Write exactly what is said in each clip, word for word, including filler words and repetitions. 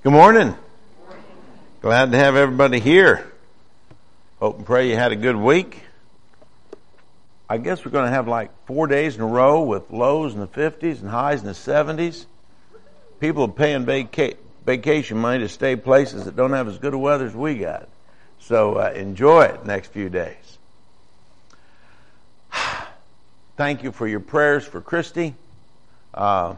Good morning. Glad to have everybody here. Hope and pray you had a good week. I guess we're going to have like four days in a row with lows in the fifties and highs in the seventies. People are paying vaca- vacation money to stay places that don't have as good a weather as we got. So uh, enjoy it next few days. Thank you for your prayers for Christy. Uh,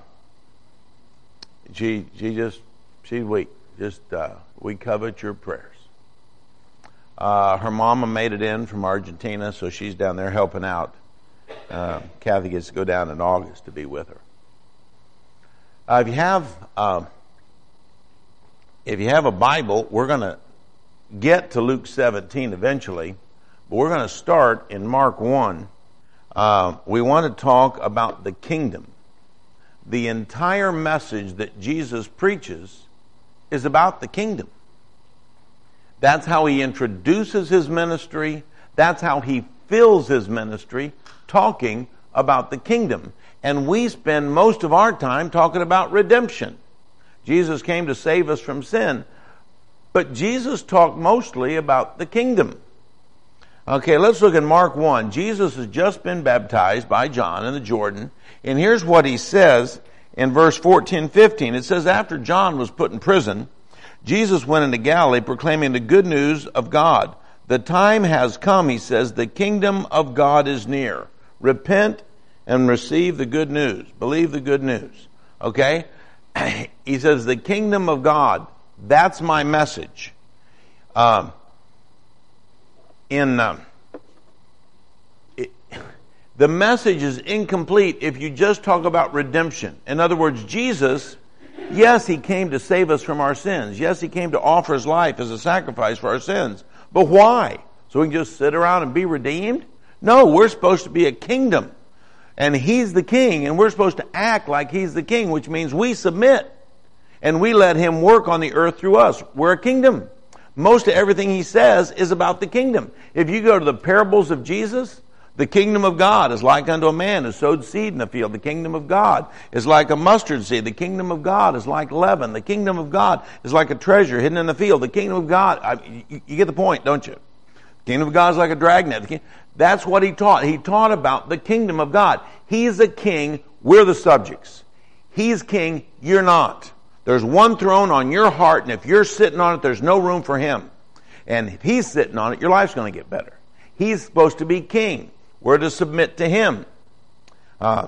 she she just she's weak. Just uh, we covet your prayers. Uh, her mama made it in from Argentina, so she's down there helping out. Uh, Kathy gets to go down in August to be with her. Uh, if you have uh, if you have a Bible, we're going to get to Luke seventeen eventually, but we're going to start in Mark one. Uh, we want to talk about the kingdom. The entire message that Jesus preaches is about the kingdom. That's how he introduces his ministry. That's how he fills his ministry, talking about the kingdom. And we spend most of our time talking about redemption. Jesus came to save us from sin. But Jesus talked mostly about the kingdom. Okay, let's look at Mark one. Jesus has just been baptized by John in the Jordan. And here's what he says in verse fourteen, fifteen. It says, after John was put in prison, Jesus went into Galilee proclaiming the good news of God. The time has come, he says, the kingdom of God is near. Repent and receive the good news. Believe the good news. Okay? He says, the kingdom of God, that's my message. Um, in uh, it, the message is incomplete if you just talk about redemption. In other words, Jesus, yes, he came to save us from our sins. Yes, he came to offer his life as a sacrifice for our sins. But why? So we can just sit around and be redeemed? No, we're supposed to be a kingdom. And he's the king, and we're supposed to act like he's the king, which means we submit. And we let him work on the earth through us. We're a kingdom. Most of everything he says is about the kingdom. If you go to the parables of Jesus, the kingdom of God is like unto a man who sowed seed in the field. The kingdom of God is like a mustard seed. The kingdom of God is like leaven. The kingdom of God is like a treasure hidden in the field. The kingdom of God, I, you, you get the point, don't you? The kingdom of God is like a dragnet. That's what he taught. He taught about the kingdom of God. He's a king. We're the subjects. He's king. You're not. There's one throne on your heart, and if you're sitting on it, there's no room for him. And if he's sitting on it, your life's going to get better. He's supposed to be king. We're to submit to him. Uh,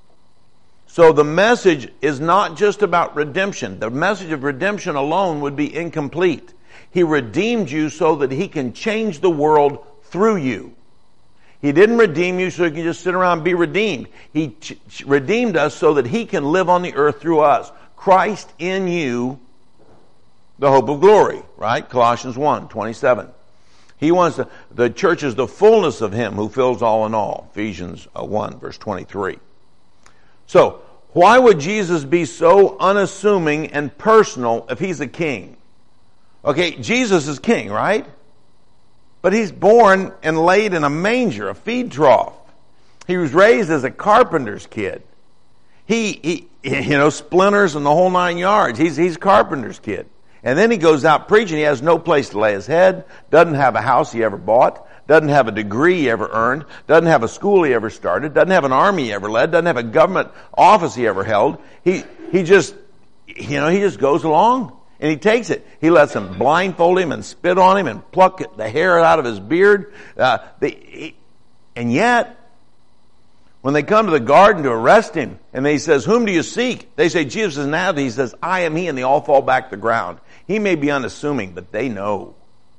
so the message is not just about redemption. The message of redemption alone would be incomplete. He redeemed you so that he can change the world through you. He didn't redeem you so you can just sit around and be redeemed. He ch- redeemed us so that he can live on the earth through us. Christ in you, the hope of glory, right? Colossians one, twenty-seven. He wants to, the church is the fullness of him who fills all in all. Ephesians one, verse twenty-three. So, why would Jesus be so unassuming and personal if he's a king? Okay, Jesus is king, right? But he's born and laid in a manger, a feed trough. He was raised as a carpenter's kid. He, he you know, splinters and the whole nine yards. He's, he's a carpenter's kid. And then he goes out preaching. He has no place to lay his head, doesn't have a house he ever bought, doesn't have a degree he ever earned, doesn't have a school he ever started, doesn't have an army he ever led, doesn't have a government office he ever held. He, he just, you know, he just goes along and he takes it. He lets them blindfold him and spit on him and pluck the hair out of his beard. Uh, they, he, and yet, when they come to the garden to arrest him, and he says, whom do you seek? They say, Jesus is Nazareth. He says, I am he, and they all fall back to the ground. He may be unassuming, but they know.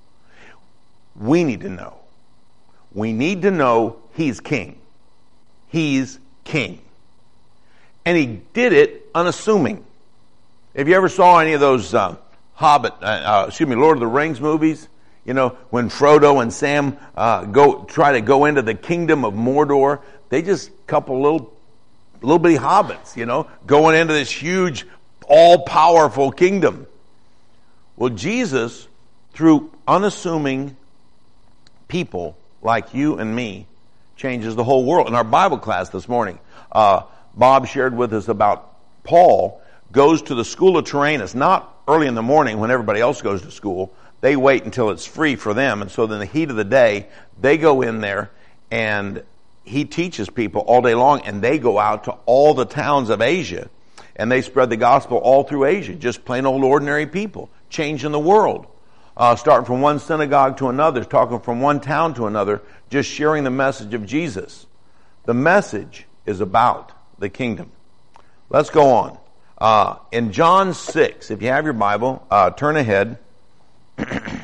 We need to know. We need to know he's king. He's king. And he did it unassuming. If you ever saw any of those uh, Hobbit, uh, uh, excuse me, Lord of the Rings movies, you know, when Frodo and Sam uh, go try to go into the kingdom of Mordor, they just couple little, little bitty hobbits, you know, going into this huge, all-powerful kingdom. Well, Jesus, through unassuming people like you and me, changes the whole world. In our Bible class this morning, uh, Bob shared with us about Paul goes to the school of Tyrannus, not early in the morning when everybody else goes to school. They wait until it's free for them. And so in the heat of the day, they go in there and he teaches people all day long, and they go out to all the towns of Asia and they spread the gospel all through Asia. Just plain old ordinary people changing the world. Uh, starting from one synagogue to another, talking from one town to another, just sharing the message of Jesus. The message is about the kingdom. Let's go on. Uh, in John six, if you have your Bible, uh, turn ahead to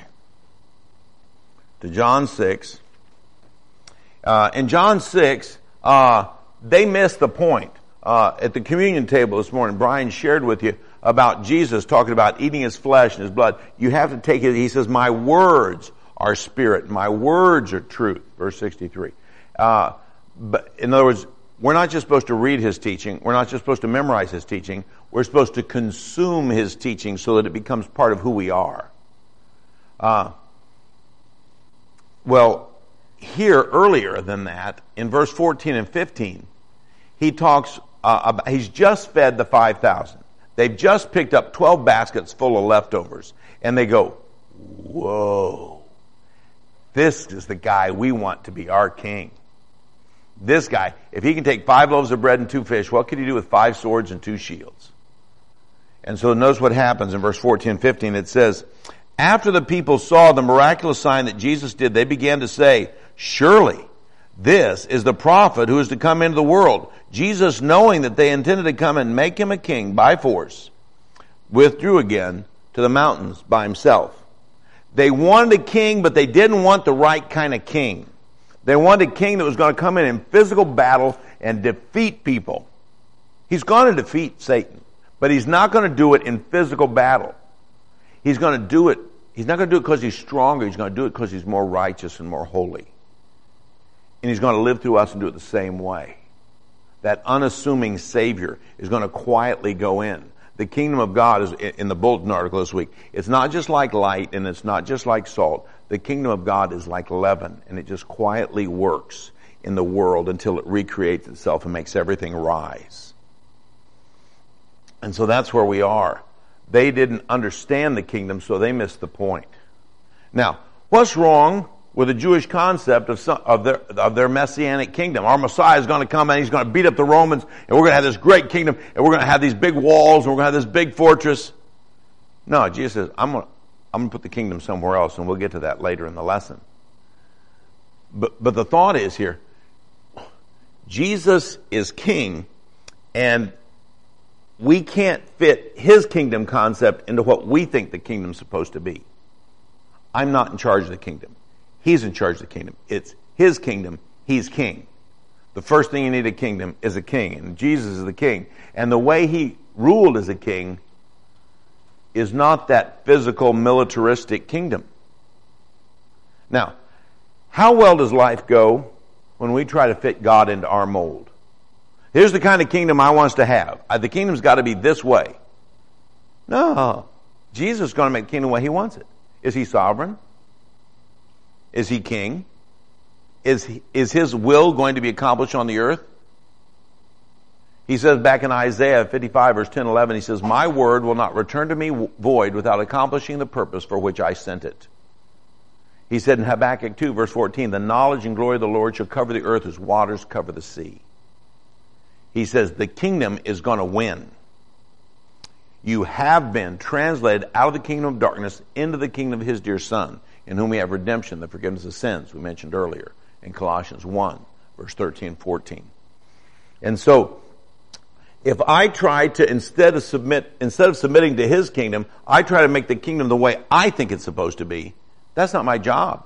John six. Uh, in John six, uh, they missed the point. Uh, at the communion table this morning, Brian shared with you about Jesus talking about eating his flesh and his blood. You have to take it. He says, my words are spirit. My words are truth. Verse sixty-three. Uh, but in other words, we're not just supposed to read his teaching. We're not just supposed to memorize his teaching. We're supposed to consume his teaching so that it becomes part of who we are. Uh, well, here earlier than that, in verse fourteen and fifteen, he talks, uh, about, he's just fed the five thousand. They've just picked up twelve baskets full of leftovers. And they go, whoa, this is the guy we want to be our king. This guy, if he can take five loaves of bread and two fish, what could he do with five swords and two shields? And so notice what happens in verse fourteen and fifteen. It says, after the people saw the miraculous sign that Jesus did, they began to say, surely this is the prophet who is to come into the world. Jesus, knowing that they intended to come and make him a king by force, withdrew again to the mountains by himself. They wanted a king, but they didn't want the right kind of king. They wanted a king that was going to come in in physical battle and defeat people. He's going to defeat Satan, but he's not going to do it in physical battle. He's going to do it, he's not going to do it because he's stronger. He's going to do it because he's more righteous and more holy. And he's going to live through us and do it the same way. That unassuming Savior is going to quietly go in. The kingdom of God is in the bulletin article this week. It's not just like light and it's not just like salt. The kingdom of God is like leaven, and it just quietly works in the world until it recreates itself and makes everything rise. And so that's where we are. They didn't understand the kingdom, so they missed the point. Now, what's wrong with the Jewish concept of, some, of, their, of their messianic kingdom? Our Messiah is going to come and he's going to beat up the Romans, and we're going to have this great kingdom, and we're going to have these big walls, and we're going to have this big fortress. No, Jesus says, I'm going to, I'm going to put the kingdom somewhere else, and we'll get to that later in the lesson. But, but the thought is here, Jesus is king, and we can't fit his kingdom concept into what we think the kingdom's supposed to be. I'm not in charge of the kingdom. He's in charge of the kingdom. It's his kingdom. He's king. The first thing you need a kingdom is a king, and Jesus is the king. And the way he ruled as a king is not that physical, militaristic kingdom. Now, how well does life go when we try to fit God into our mold? Here's the kind of kingdom I want us to have. The kingdom's got to be this way. No. Jesus is going to make the kingdom the way he wants it. Is he sovereign? Is he king? Is, he, is his will going to be accomplished on the earth? He says back in Isaiah fifty-five, verse ten, eleven, he says, my word will not return to me void without accomplishing the purpose for which I sent it. He said in Habakkuk two, verse fourteen, the knowledge and glory of the Lord shall cover the earth as waters cover the sea. He says the kingdom is going to win. You have been translated out of the kingdom of darkness into the kingdom of his dear Son, in whom we have redemption, the forgiveness of sins, we mentioned earlier in Colossians one, verse thirteen and fourteen. And so, if I try to, instead of submit, instead of submitting to his kingdom, I try to make the kingdom the way I think it's supposed to be, that's not my job.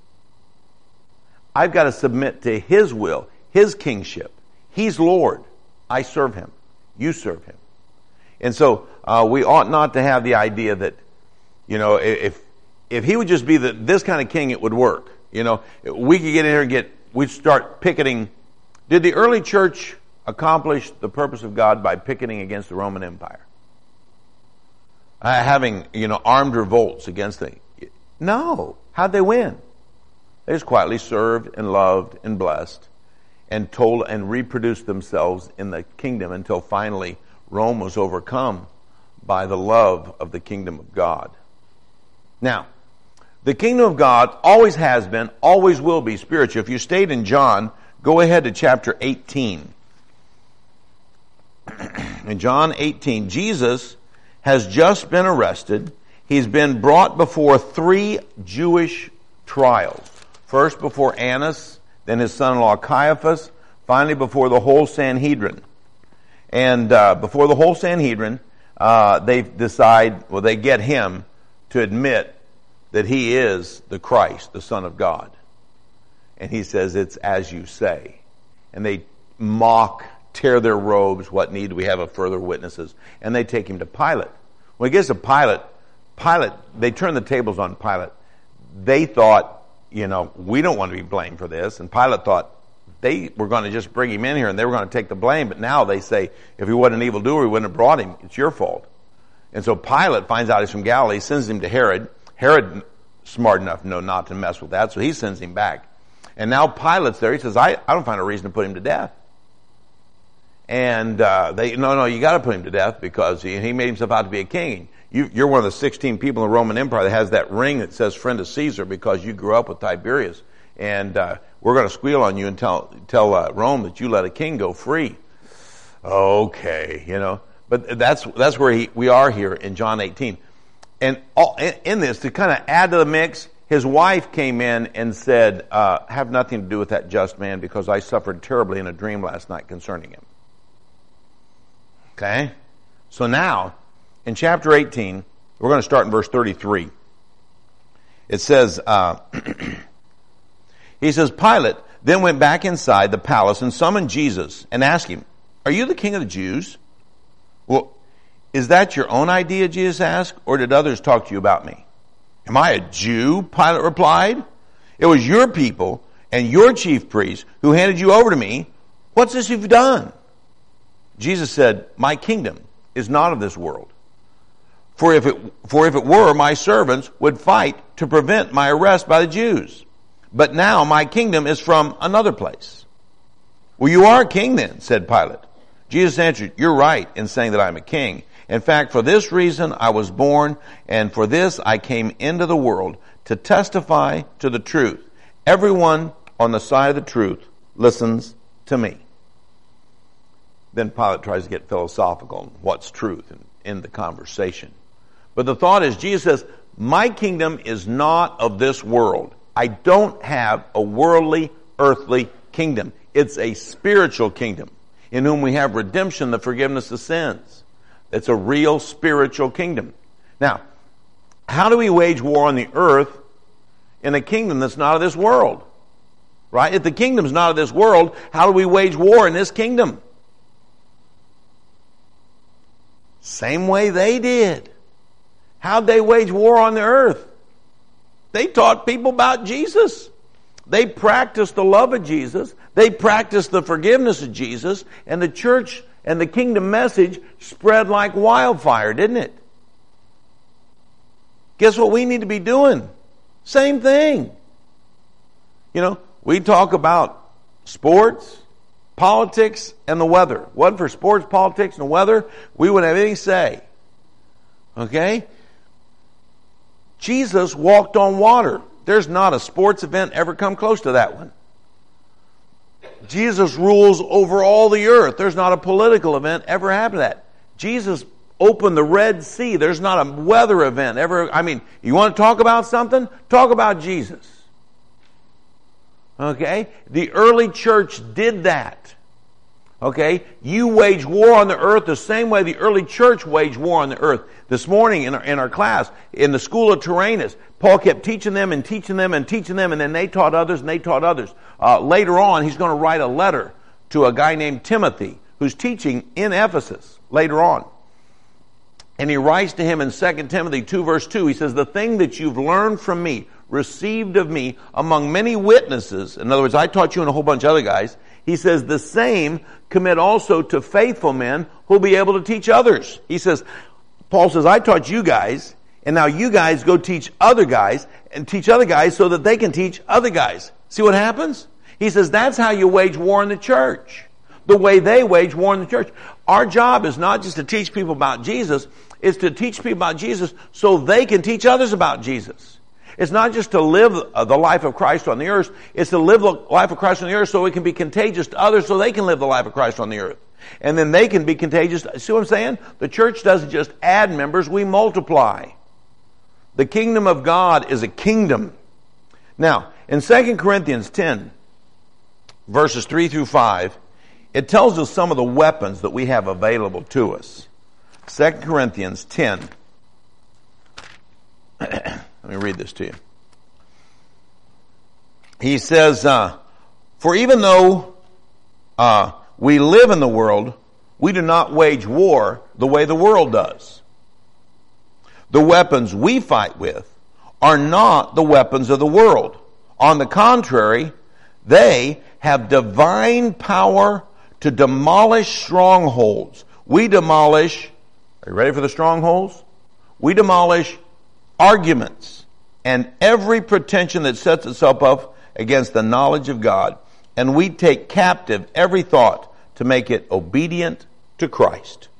I've got to submit to his will, his kingship. He's Lord. I serve him. You serve him. And so, uh, we ought not to have the idea that, you know, if, if he would just be the, this kind of king, it would work. You know, we could get in here and get, we'd start picketing. Did the early church accomplish the purpose of God by picketing against the Roman Empire? Uh, having, you know, armed revolts against the... No. How'd they win? They just quietly served and loved and blessed and told and reproduced themselves in the kingdom until finally Rome was overcome by the love of the kingdom of God. Now, the kingdom of God always has been, always will be spiritual. If you stayed in John, go ahead to chapter eighteen. In John eighteen, Jesus has just been arrested. He's been brought before three Jewish trials. First before Annas, then his son-in-law Caiaphas, finally before the whole Sanhedrin. And uh, before the whole Sanhedrin, uh, they decide, well, they get him to admit that he is the Christ, the Son of God. And he says, it's as you say. And they mock, tear their robes, what need do we have of further witnesses? And they take him to Pilate. When he gets to Pilate, Pilate, they turn the tables on Pilate. They thought, you know, we don't want to be blamed for this. And Pilate thought they were going to just bring him in here and they were going to take the blame. But now they say, if he wasn't an evildoer, we wouldn't have brought him. It's your fault. And so Pilate finds out he's from Galilee, sends him to Herod. Herod, smart enough to know not to mess with that, so he sends him back. And now Pilate's there. He says, I, I don't find a reason to put him to death. And uh, they, no, no, you got to put him to death because he, he made himself out to be a king. You, you're one of the sixteen people in the Roman Empire that has that ring that says friend of Caesar because you grew up with Tiberius. And uh, we're going to squeal on you and tell, tell uh, Rome that you let a king go free. Okay, you know. But that's that's where he, we are here in John eighteen. And all, in, in this, to kind of add to the mix, his wife came in and said, uh, have nothing to do with that just man because I suffered terribly in a dream last night concerning him. Okay? So now, in chapter eighteen, we're going to start in verse thirty-three. It says, uh, he says, Pilate then went back inside the palace and summoned Jesus and asked him, are you the king of the Jews? Well, is that your own idea, Jesus asked, or did others talk to you about me? Am I a Jew? Pilate replied. It was your people and your chief priests who handed you over to me. What's this you've done? Jesus said, my kingdom is not of this world. For if it, for if it were, my servants would fight to prevent my arrest by the Jews. But now my kingdom is from another place. Well, you are a king then, said Pilate. Jesus answered, you're right in saying that I'm a king. In fact, for this reason I was born, and for this I came into the world, to testify to the truth. Everyone on the side of the truth listens to me. Then Pilate tries to get philosophical on what's truth and end the conversation. But the thought is, Jesus says, my kingdom is not of this world. I don't have a worldly, earthly kingdom. It's a spiritual kingdom in whom we have redemption, the forgiveness of sins. It's a real spiritual kingdom. Now, how do we wage war on the earth in a kingdom that's not of this world? Right? If the kingdom's not of this world, how do we wage war in this kingdom? Same way they did. How'd they wage war on the earth? They taught people about Jesus. They practiced the love of Jesus. They practiced the forgiveness of Jesus. And the church and the kingdom message spread like wildfire, didn't it? Guess what we need to be doing? Same thing. You know, we talk about sports, politics, and the weather. Wasn't for sports, politics, and the weather, we wouldn't have anything to say. Okay? Jesus walked on water. There's not a sports event ever come close to that one. Jesus rules over all the earth. There's not a political event ever happened to that. Jesus opened the Red Sea. There's not a weather event ever. I mean, you want to talk about something? Talk about Jesus. Okay? The early church did that. Okay? You wage war on the earth the same way the early church waged war on the earth. This morning in our, in our class, in the school of Tyrannus, Paul kept teaching them and teaching them and teaching them, and then they taught others and they taught others. Uh, later on, he's going to write a letter to a guy named Timothy, who's teaching in Ephesus later on. And he writes to him in Second Timothy two verse two, he says, the thing that you've learned from me, received of me among many witnesses, in other words, I taught you and a whole bunch of other guys, he says, the same commit also to faithful men who'll be able to teach others. He says, Paul says, I taught you guys, and now you guys go teach other guys, and teach other guys so that they can teach other guys. See what happens? He says, that's how you wage war in the church. The way they wage war in the church. Our job is not just to teach people about Jesus, is to teach people about Jesus so they can teach others about Jesus. It's not just to live the life of Christ on the earth. It's to live the life of Christ on the earth so it can be contagious to others so they can live the life of Christ on the earth. And then they can be contagious. See what I'm saying? The church doesn't just add members, we multiply. The kingdom of God is a kingdom. Now, in Second Corinthians ten, verses three through five, it tells us some of the weapons that we have available to us. Second Corinthians ten. Let me read this to you. He says, uh, for even though uh, we live in the world, we do not wage war the way the world does. The weapons we fight with are not the weapons of the world. On the contrary, they have divine power to demolish strongholds. We demolish, are you ready for the strongholds? We demolish arguments and every pretension that sets itself up against the knowledge of God. And we take captive every thought to make it obedient to Christ.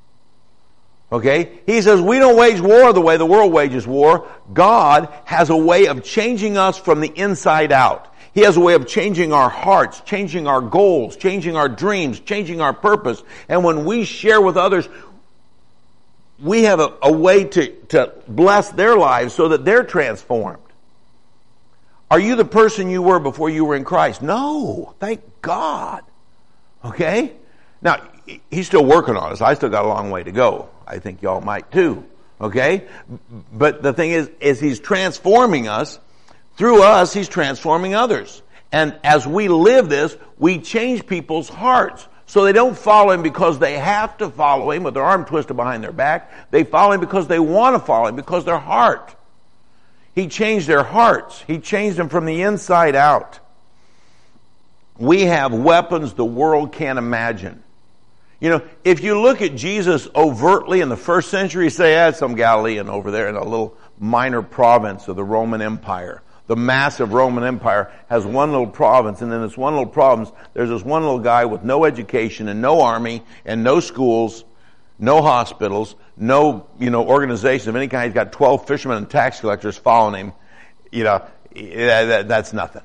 Okay? He says we don't wage war the way the world wages war. God has a way of changing us from the inside out. He has a way of changing our hearts, changing our goals, changing our dreams, changing our purpose. And when we share with others, we have a, a way to, to bless their lives so that they're transformed. Are you the person you were before you were in Christ? No. Thank God. Okay? Now, he's still working on us. I still got a long way to go. I think y'all might too. Okay? But the thing is, is he's transforming us. Through us, he's transforming others. And as we live this, we change people's hearts. So they don't follow him because they have to follow him with their arm twisted behind their back. They follow him because they want to follow him, because their heart. He changed their hearts. He changed them from the inside out. We have weapons the world can't imagine. You know, if you look at Jesus overtly in the first century, you say, ah, some Galilean over there in a little minor province of the Roman Empire. The massive Roman Empire has one little province, and in this one little province, there's this one little guy with no education and no army and no schools, no hospitals, no, you know, organization of any kind. He's got twelve fishermen and tax collectors following him. You know, that, that's nothing.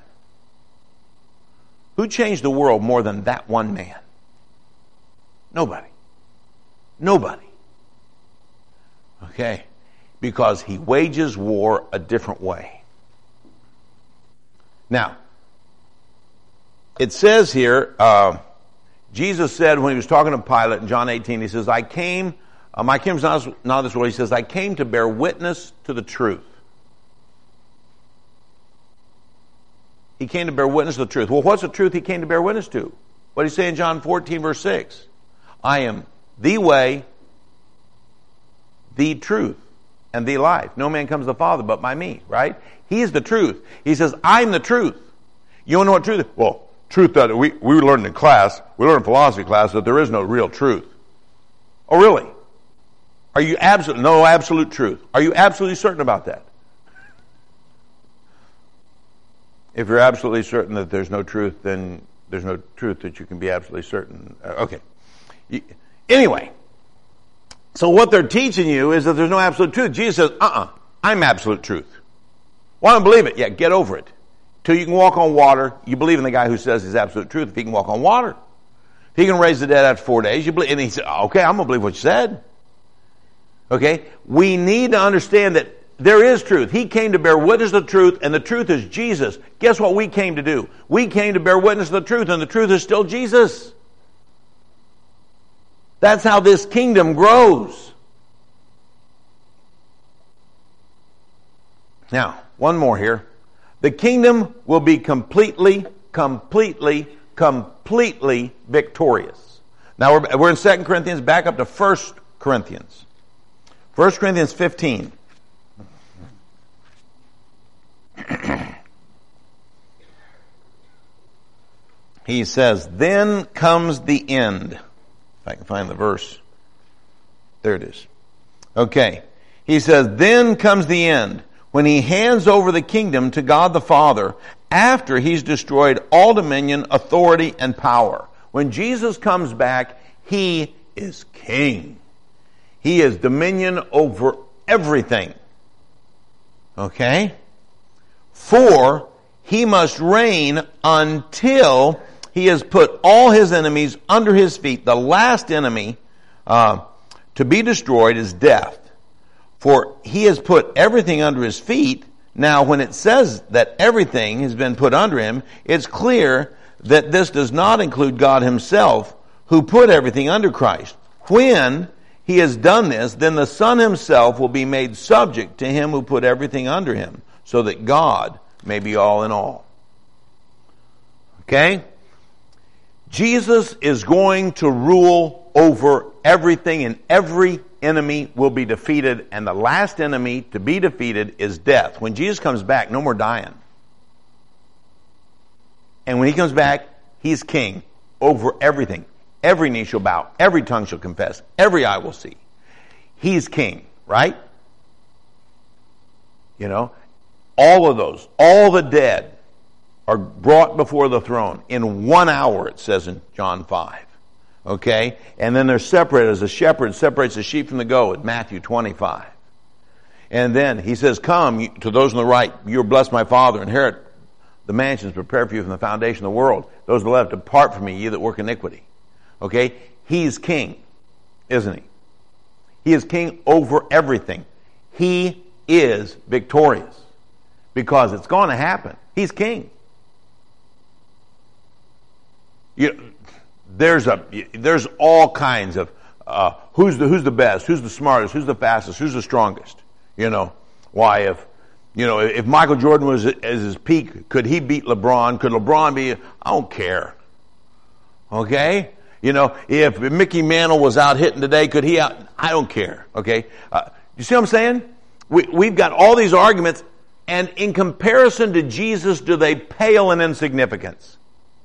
Who changed the world more than that one man? Nobody. Nobody. Okay? Because he wages war a different way. Now, it says here, uh, Jesus said when he was talking to Pilate in John eighteen, he says, I came, uh, my kingdom's not, not of this world. He says, I came to bear witness to the truth. He came to bear witness to the truth. Well, what's the truth he came to bear witness to? What did he say in John fourteen, verse six? I am the way, the truth, and the life. No man comes to the Father but by me, right? He is the truth. He says, I'm the truth. You don't know what truth is? Well, truth that we, we learned in class, we learned in philosophy class that there is no real truth. Oh, really? Are you absolute, no absolute truth? Are you absolutely certain about that? If you're absolutely certain that there's no truth, then there's no truth that you can be absolutely certain. Uh, okay. Anyway, so what they're teaching you is that there's no absolute truth. Jesus says, uh-uh, I'm absolute truth. Well, I don't believe it. Yeah, get over it. Till you can walk on water, you believe in the guy who says he's absolute truth if he can walk on water. If he can raise the dead after four days, you believe, and he said, okay, I'm going to believe what you said. Okay? We need to understand that there is truth. He came to bear witness to the truth, and the truth is Jesus. Guess what we came to do? We came to bear witness to the truth, and the truth is still Jesus. That's how this kingdom grows. Now, one more here. The kingdom will be completely, completely, completely victorious. Now, we're, we're in Second Corinthians, back up to First Corinthians. First Corinthians fifteen. He says, then comes the end. If I can find the verse. There it is. Okay. He says, then comes the end, when he hands over the kingdom to God the Father after he's destroyed all dominion, authority, and power. When Jesus comes back, he is king. He has dominion over everything. Okay? For he must reign until he has put all his enemies under his feet. The last enemy uh, to be destroyed is death. For he has put everything under his feet. Now, when it says that everything has been put under him, it's clear that this does not include God himself, who put everything under Christ. When he has done this, then the Son himself will be made subject to him who put everything under him, so that God may be all in all. Okay? Jesus is going to rule over everything, and every enemy will be defeated, and the last enemy to be defeated is death. When Jesus comes back, no more dying. And when he comes back, he's king over everything. Every knee shall bow, every tongue shall confess, every eye will see. He's king, right? You know, all of those, all the dead are brought before the throne in one hour, it says in John five. Okay? And then they're separated as a shepherd separates the sheep from the goat in Matthew twenty-five. And then he says, come to those on the right, you're blessed my Father, inherit the mansions prepared for you from the foundation of the world. Those on the left, depart from me, ye that work iniquity. Okay? He's king, isn't he? He is king over everything. He is victorious. Because it's going to happen. He's king. You, there's a there's all kinds of uh, who's the who's the best, who's the smartest, who's the fastest, who's the strongest. You know, why if you know if Michael Jordan was at his peak, could he beat LeBron? Could LeBron be? I don't care. Okay, you know, if Mickey Mantle was out hitting today, could he out? I don't care. Okay, uh, you see what I'm saying? We we've got all these arguments. And in comparison to Jesus, do they pale in insignificance?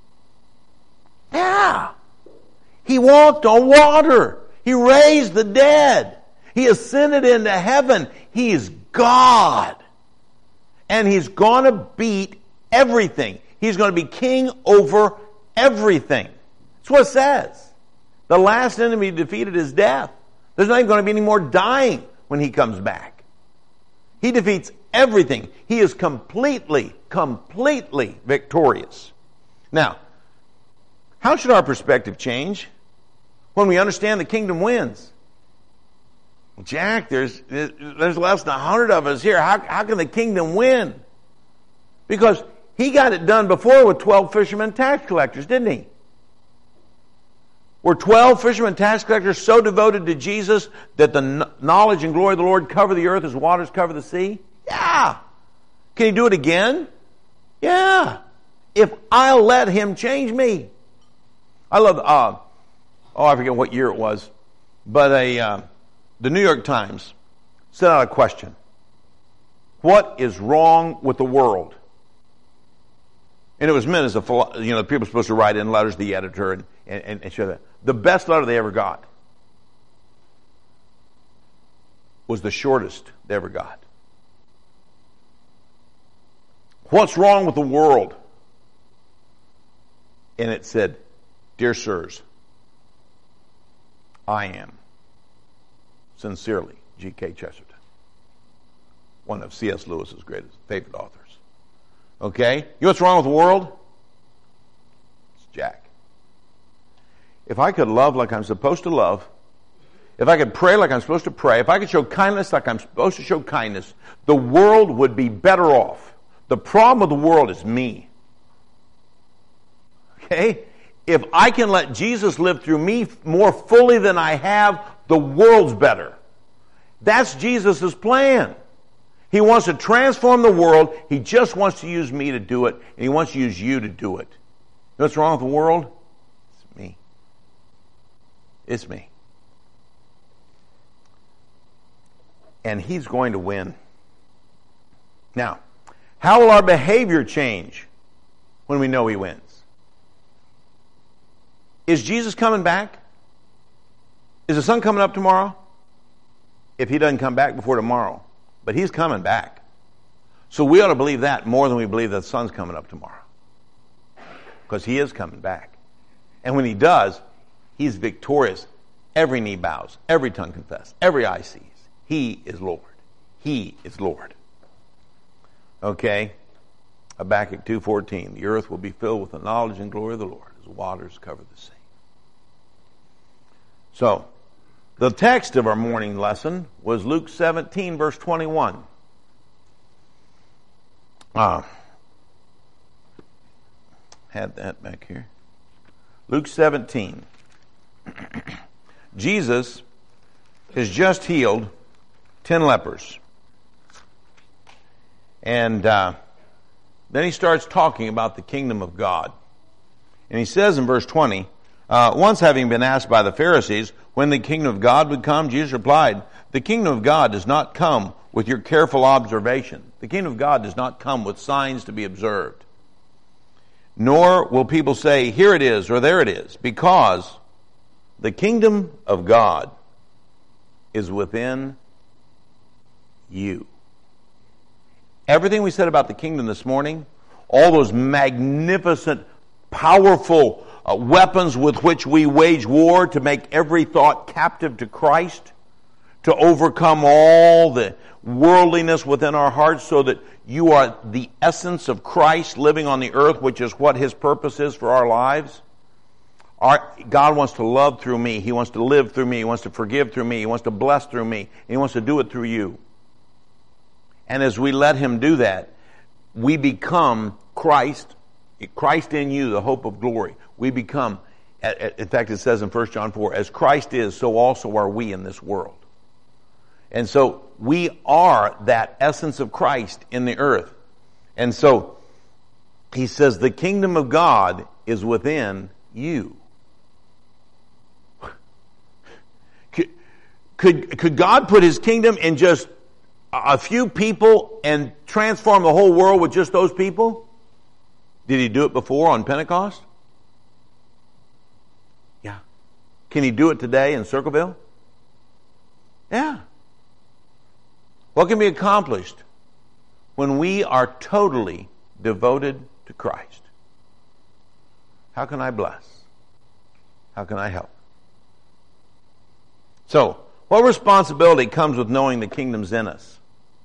Yeah. He walked on water. He raised the dead. He ascended into heaven. He's God. And he's going to beat everything. He's going to be king over everything. That's what it says. The last enemy defeated is death. There's not even going to be any more dying when he comes back. He defeats everything. He is completely, completely victorious. Now, how should our perspective change when we understand the kingdom wins? Jack, there's there's less than a hundred of us here. How, how can the kingdom win? Because he got it done before with twelve fishermen and tax collectors, didn't he? Were twelve fishermen and tax collectors so devoted to Jesus that the knowledge and glory of the Lord cover the earth as waters cover the sea? Yeah. Can he do it again? Yeah. If I'll let him change me. I love, uh, oh, I forget what year it was, but a uh, the New York Times sent out a question. What is wrong with the world? And it was meant as a, you know, people were supposed to write in letters to the editor and, and, and share that. The best letter they ever got was the shortest they ever got. What's wrong with the world? And it said, Dear sirs, I am sincerely G K Chesterton, one of C S Lewis's greatest favorite authors. Okay? You know what's wrong with the world? It's Jack. If I could love like I'm supposed to love, if I could pray like I'm supposed to pray, if I could show kindness like I'm supposed to show kindness, the world would be better off. The problem with the world is me. Okay? If I can let Jesus live through me more fully than I have, the world's better. That's Jesus' plan. He wants to transform the world. He just wants to use me to do it, and he wants to use you to do it. You know what's wrong with the world? It's me. It's me. And he's going to win. Now, how will our behavior change when we know he wins? Is Jesus coming back? Is the sun coming up tomorrow? If he doesn't come back before tomorrow. But he's coming back. So we ought to believe that more than we believe that the sun's coming up tomorrow. Because he is coming back. And when he does, he's victorious. Every knee bows, every tongue confesses, every eye sees. He is Lord. He is Lord. Okay? Habakkuk two fourteen. The earth will be filled with the knowledge and glory of the Lord as waters cover the sea. So, the text of our morning lesson was Luke seventeen, verse twenty-one. Uh, had that back here. Luke seventeen. Jesus has just healed ten lepers. And uh, then he starts talking about the kingdom of God. And he says in verse twenty, uh, once having been asked by the Pharisees when the kingdom of God would come, Jesus replied, the kingdom of God does not come with your careful observation. The kingdom of God does not come with signs to be observed. Nor will people say, here it is or there it is, because the kingdom of God is within you. Everything we said about the kingdom this morning, all those magnificent, powerful uh, weapons with which we wage war to make every thought captive to Christ, to overcome all the worldliness within our hearts so that you are the essence of Christ living on the earth, which is what His purpose is for our lives. Our, God wants to love through me. He wants to live through me. He wants to forgive through me. He wants to bless through me. And He wants to do it through you. And as we let Him do that, we become Christ, Christ in you, the hope of glory. We become, in fact it says in First John four, as Christ is, so also are we in this world. And so we are that essence of Christ in the earth. And so he says the kingdom of God is within you. Could, could, could God put His kingdom in just a few people and transform the whole world with just those people? Did He do it before on Pentecost? Yeah. Can He do it today in Circleville? Yeah. What can be accomplished when we are totally devoted to Christ? How can I bless? How can I help? So, what responsibility comes with knowing the kingdom's in us?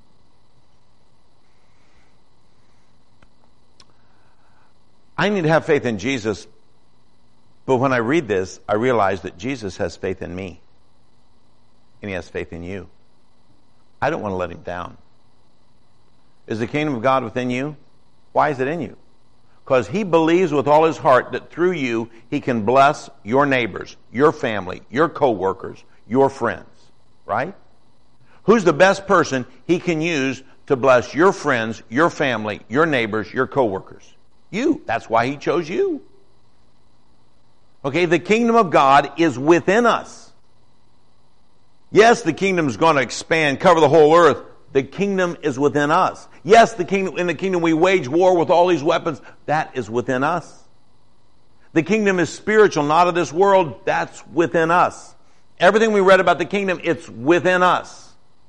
I need to have faith in Jesus, but when I read this, I realize that Jesus has faith in me, and He has faith in you. I don't want to let Him down. Is the kingdom of God within you? Why is it in you? Because He believes with all His heart that through you, He can bless your neighbors, your family, your co-workers, your friends. Right? Who's the best person He can use to bless your friends, your family, your neighbors, your co-workers? You. That's why He chose you. Okay, the kingdom of God is within us. Yes, the kingdom is going to expand, cover the whole earth. The kingdom is within us. Yes, the kingdom, in the kingdom we wage war with all these weapons. That is within us. The kingdom is spiritual, not of this world. That's within us. Everything we read about the kingdom, it's within us.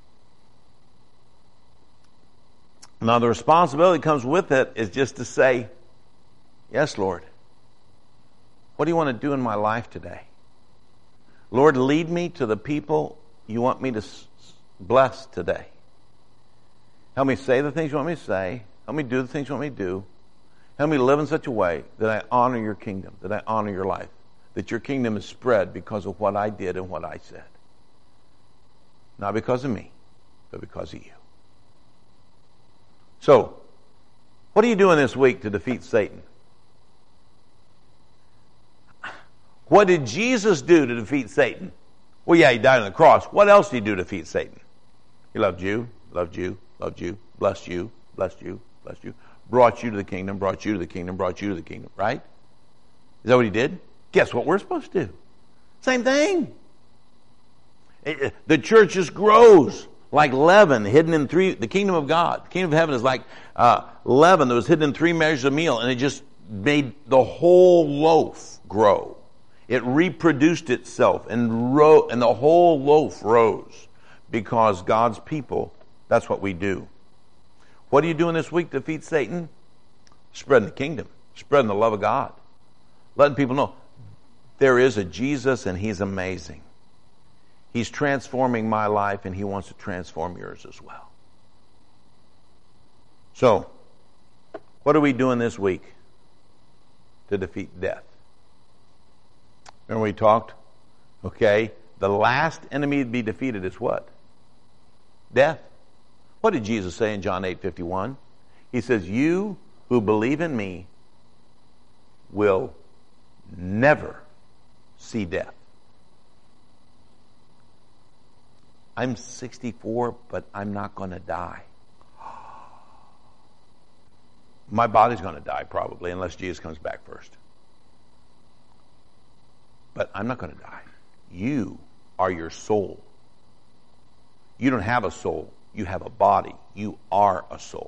Now the responsibility that comes with it is just to say, yes, Lord. What do you want to do in my life today? Lord, lead me to the people you want me to bless today. Help me say the things you want me to say. Help me do the things you want me to do. Help me live in such a way that I honor your kingdom, that I honor your life, that your kingdom is spread because of what I did and what I said. Not because of me, but because of you. So, what are you doing this week to defeat Satan? What did Jesus do to defeat Satan? Well, yeah, He died on the cross. What else did He do to defeat Satan? He loved you, loved you, loved you, blessed you, blessed you, blessed you, brought you to the kingdom, brought you to the kingdom, brought you to the kingdom, right? Is that what He did? Guess what we're supposed to do? Same thing. The church just grows like leaven hidden in three, the kingdom of God. The kingdom of heaven is like uh, leaven that was hidden in three measures of meal, and it just made the whole loaf grow. It reproduced itself, and, ro- and the whole loaf rose because God's people, that's what we do. What are you doing this week to defeat Satan? Spreading the kingdom, spreading the love of God, letting people know there is a Jesus and He's amazing. He's transforming my life, and he wants to transform yours as well. So, what are we doing this week to defeat death? Remember we talked? Okay, the last enemy to be defeated is what? Death. What did Jesus say in John eight fifty-one? He says, you who believe in me will never see death. I'm sixty-four, but I'm not going to die. My body's going to die probably, unless Jesus comes back first. But I'm not going to die. You are your soul. You don't have a soul. You have a body. You are a soul.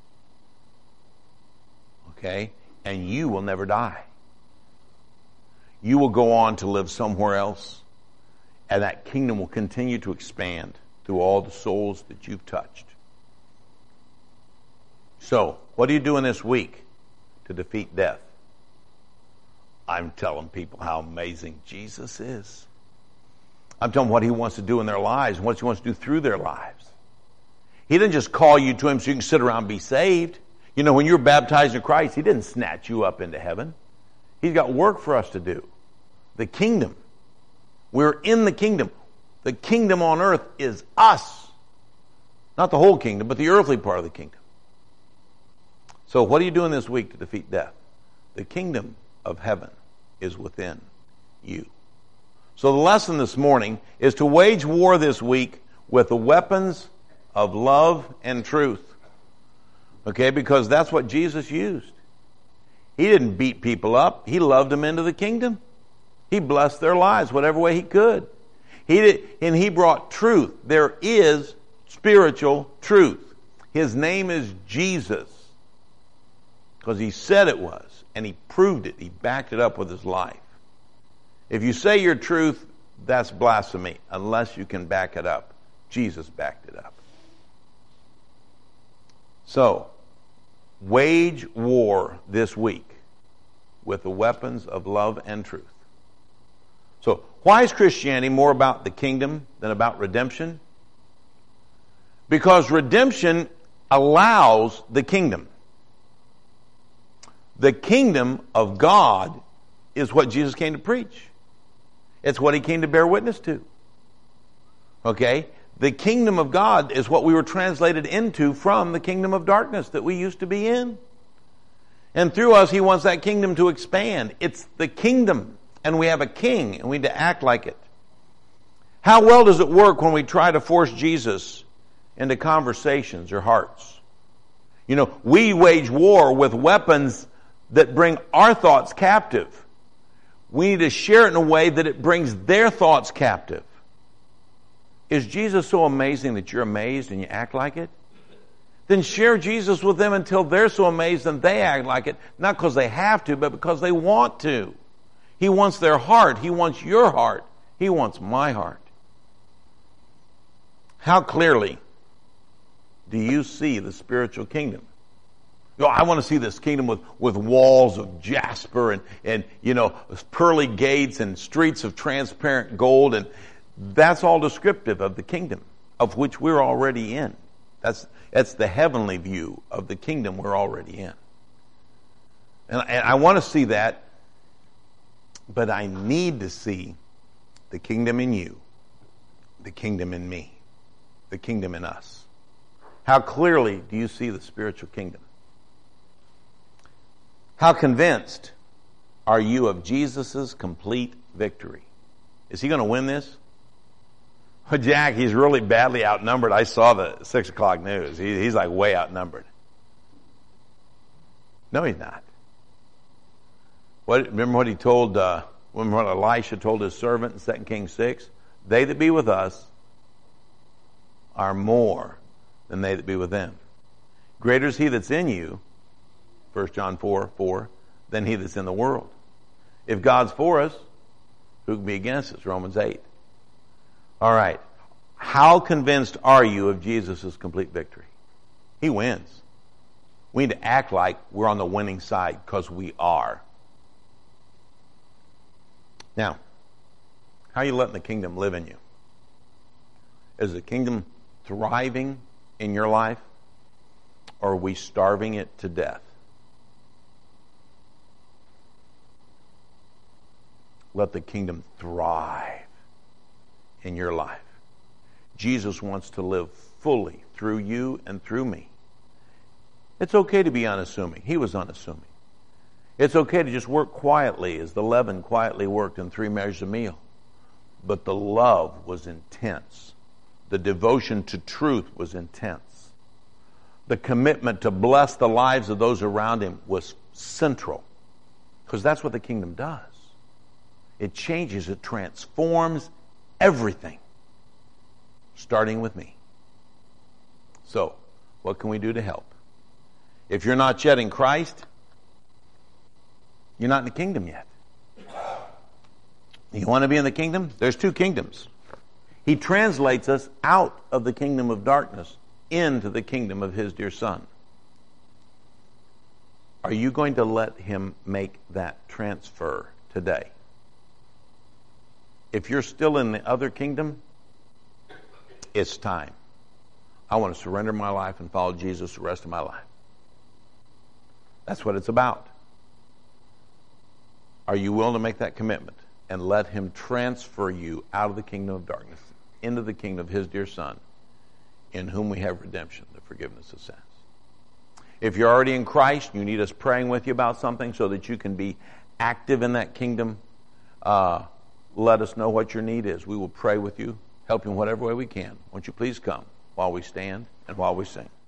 Okay? And you will never die. You will go on to live somewhere else, and that kingdom will continue to expand through all the souls that you've touched. So, what are you doing this week to defeat death? I'm telling people how amazing Jesus is. I'm telling them what he wants to do in their lives and what he wants to do through their lives. He didn't just call you to him so you can sit around and be saved. You know, when you're baptized in Christ, he didn't snatch you up into heaven. He's got work for us to do. The kingdom. We're in the kingdom. The kingdom on earth is us. Not the whole kingdom, but the earthly part of the kingdom. So what are you doing this week to defeat death? The kingdom of heaven is within you. So the lesson this morning is to wage war this week with the weapons of love and truth. Okay, because that's what Jesus used. He didn't beat people up. He loved them into the kingdom. He blessed their lives whatever way he could. He did, and he brought truth. There is spiritual truth. His name is Jesus. Because he said it was, and he proved it. He backed it up with his life. If you say your truth, that's blasphemy, unless you can back it up. Jesus backed it up. So, wage war this week with the weapons of love and truth. So, why is Christianity more about the kingdom than about redemption? Because redemption allows the kingdom. The kingdom of God is what Jesus came to preach. It's what he came to bear witness to. Okay? The kingdom of God is what we were translated into from the kingdom of darkness that we used to be in. And through us, he wants that kingdom to expand. It's the kingdom, and we have a king, and we need to act like it. How well does it work when we try to force Jesus into conversations or hearts? You know, we wage war with weapons that bring our thoughts captive. We need to share it in a way that it brings their thoughts captive. Is Jesus so amazing that you're amazed and you act like it? Then share Jesus with them until they're so amazed and they act like it, not because they have to, but because they want to. He wants their heart. He wants your heart. He wants my heart. How clearly do you see the spiritual kingdom? You know, I want to see this kingdom with, with walls of jasper and, and, you know, pearly gates and streets of transparent gold. And that's all descriptive of the kingdom of which we're already in. That's, that's the heavenly view of the kingdom we're already in. And, and I want to see that, but I need to see the kingdom in you, the kingdom in me, the kingdom in us. How clearly do you see the spiritual kingdom? How convinced are you of Jesus' complete victory? Is he going to win this? Well, Jack, he's really badly outnumbered. I saw the six o'clock news. He, he's like way outnumbered. No, he's not. What, remember what he told, uh, remember what Elisha told his servant in Second Kings six? They that be with us are more than they that be with them. Greater is he that's in you, First John four, four, than he that's in the world. If God's for us, who can be against us? Romans eight. All right. How convinced are you of Jesus' complete victory? He wins. We need to act like we're on the winning side because we are. Now, how are you letting the kingdom live in you? Is the kingdom thriving in your life, or are we starving it to death? Let the kingdom thrive in your life. Jesus wants to live fully through you and through me. It's okay to be unassuming. He was unassuming. It's okay to just work quietly as the leaven quietly worked in three measures of meal. But the love was intense. The devotion to truth was intense. The commitment to bless the lives of those around him was central. Because that's what the kingdom does. It changes, it transforms everything. Starting with me. So, what can we do to help? If you're not yet in Christ, you're not in the kingdom yet. You want to be in the kingdom? There's two kingdoms. He translates us out of the kingdom of darkness into the kingdom of his dear Son. Are you going to let him make that transfer today? If you're still in the other kingdom, it's time. I want to surrender my life and follow Jesus the rest of my life. That's what it's about. Are you willing to make that commitment and let him transfer you out of the kingdom of darkness into the kingdom of his dear Son, in whom we have redemption, the forgiveness of sins? If you're already in Christ, you need us praying with you about something so that you can be active in that kingdom, uh, let us know what your need is. We will pray with you, help you in whatever way we can. Won't you please come while we stand and while we sing.